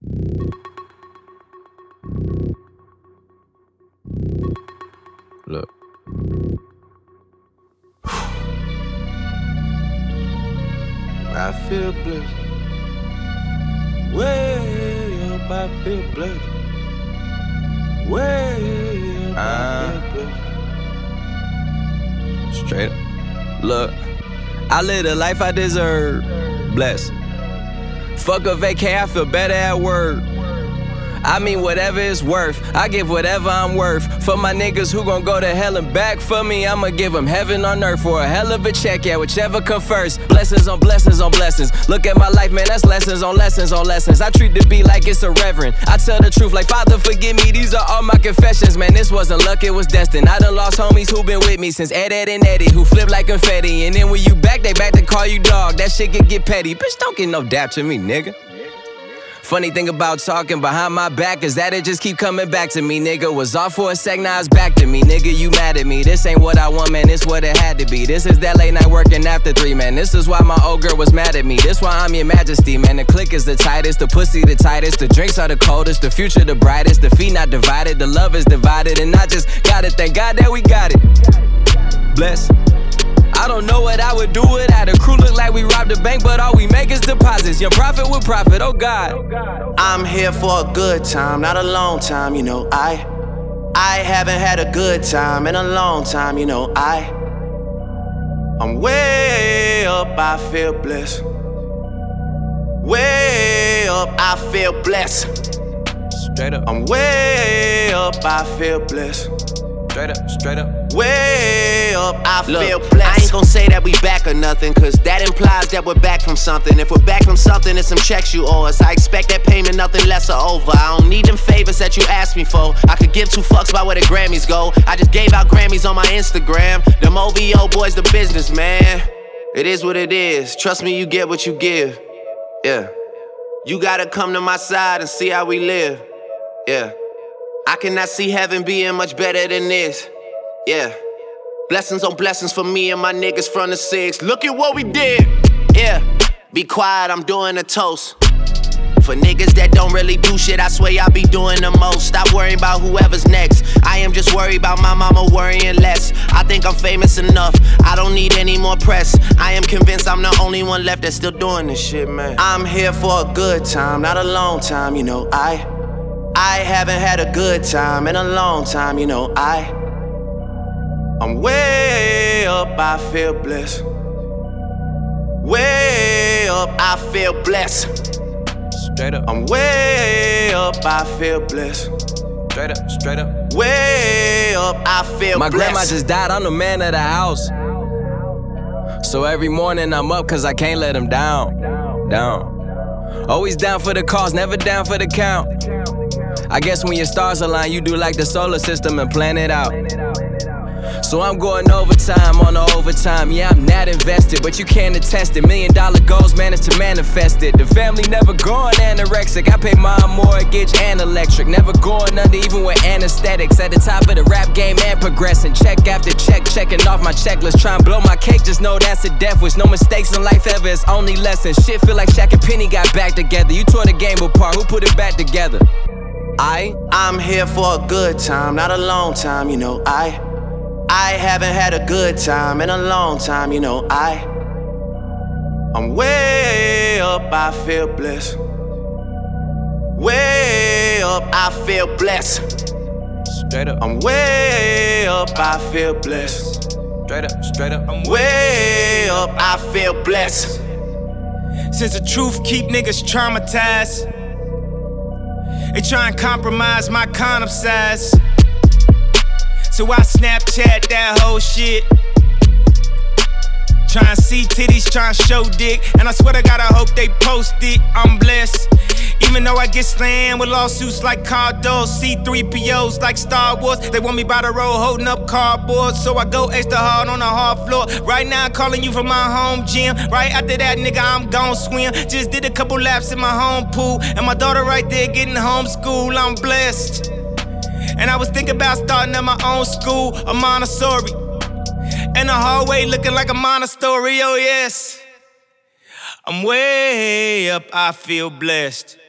Look. I feel blessed. Way up, I feel blessed. Way up, I feel blessed. Straight up. Look, I live the life I deserve. Blessed. Fuck a vacay, I feel better at work. I mean whatever it's worth, I give whatever I'm worth. For my niggas who gon' go to hell and back for me, I'ma give them heaven on earth for a hell of a check, yeah, whichever come first. Blessings on blessings on blessings. Look at my life, man, that's lessons on lessons on lessons. I treat the beat like it's a reverend. I tell the truth like, Father, forgive me, these are all my confessions. Man, this wasn't luck, it was destined. I done lost homies who been with me since Ed and Eddie, who flip like confetti. And then when you back, they back to call you dog. That shit can get petty. Bitch, don't get no dap to me, nigga. Funny thing about talking behind my back is that it just keep coming back to me, nigga. Was off for a sec, now it's back to me, nigga. You mad at me? This ain't what I want, man. This what it had to be. This is that late night working after 3, man. This is why my old girl was mad at me. This why I'm your majesty, man. The click is the tightest, the pussy the tightest, the drinks are the coldest, the future the brightest, the feet not divided, the love is divided, and I just gotta thank God that we got it. Bless. I don't know what I would do without a crew. Look like we robbed a bank, but all we make is deposits. Young profit with profit, oh God. I'm here for a good time, not a long time, you know. I haven't had a good time in a long time, you know. I'm way up, I feel blessed. Way up, I feel blessed. Straight up. I'm way up, I feel blessed. Straight up, straight up. Way up, I feel blessed. I ain't gon' say that we back or nothing, cause that implies that we're back from something. If we're back from something, it's some checks you owe us. I expect that payment, nothing less or over. I don't need them favors that you asked me for. I could give 2 fucks about where the Grammys go. I just gave out Grammys on my Instagram. Them OVO boys, the business, man. It is what it is. Trust me, you get what you give. Yeah. You gotta come to my side and see how we live. Yeah. I cannot see heaven being much better than this. Yeah. Blessings on blessings for me and my niggas from the 6. Look at what we did. Yeah. Be quiet, I'm doing a toast. For niggas that don't really do shit, I swear y'all be doing the most. Stop worrying about whoever's next. I am just worried about my mama worrying less. I think I'm famous enough, I don't need any more press. I am convinced I'm the only one left that's still doing this shit, man. I'm here for a good time, not a long time, you know. I haven't had a good time in a long time, you know. I'm way up, I feel blessed. Way up, I feel blessed. Straight up. I'm way up, I feel blessed. Straight up, straight up. Way up, I feel my blessed. grandma just died, I'm the man of the house. So every morning I'm up cause I can't let him down. Always down for the cause, never down for the count. I guess when your stars align, you do like the solar system and plan it out. So I'm going overtime on the overtime. Yeah, I'm not invested, but you can't attest it. $1 million goals managed to manifest it. The family never going anorexic. I pay my mortgage and electric. Never going under even with anesthetics. At the top of the rap game and progressing. Check after check, checking off my checklist. Try and blow my cake, just know that's a death wish. No mistakes in life ever, it's only lessons. Shit feel like Shaq and Penny got back together. You tore the game apart, who put it back together? I'm here for a good time, not a long time, you know. I haven't had a good time in a long time, you know. I'm way up, I feel blessed. Way up, I feel blessed. Straight up. I'm way up, I feel blessed. Straight up, straight up. I'm way up, I feel blessed. Since the truth keep niggas traumatized, they try and compromise my condom size. So I Snapchat that whole shit. Tryna see titties, tryna show dick. And I swear to God, I hope they post it. I'm blessed. Even though I get slammed with lawsuits like Cardos, C3POs like Star Wars. They want me by the road holding up cardboard. So I go extra hard on the hard floor. Right now I'm calling you from my home gym. Right after that, nigga, I'm gon' swim. Just did a couple laps in my home pool. And my daughter right there getting homeschooled. I'm blessed. And I was thinking about starting at my own school, a Montessori. And the hallway looking like a monastery, oh yes. I'm way up, I feel blessed.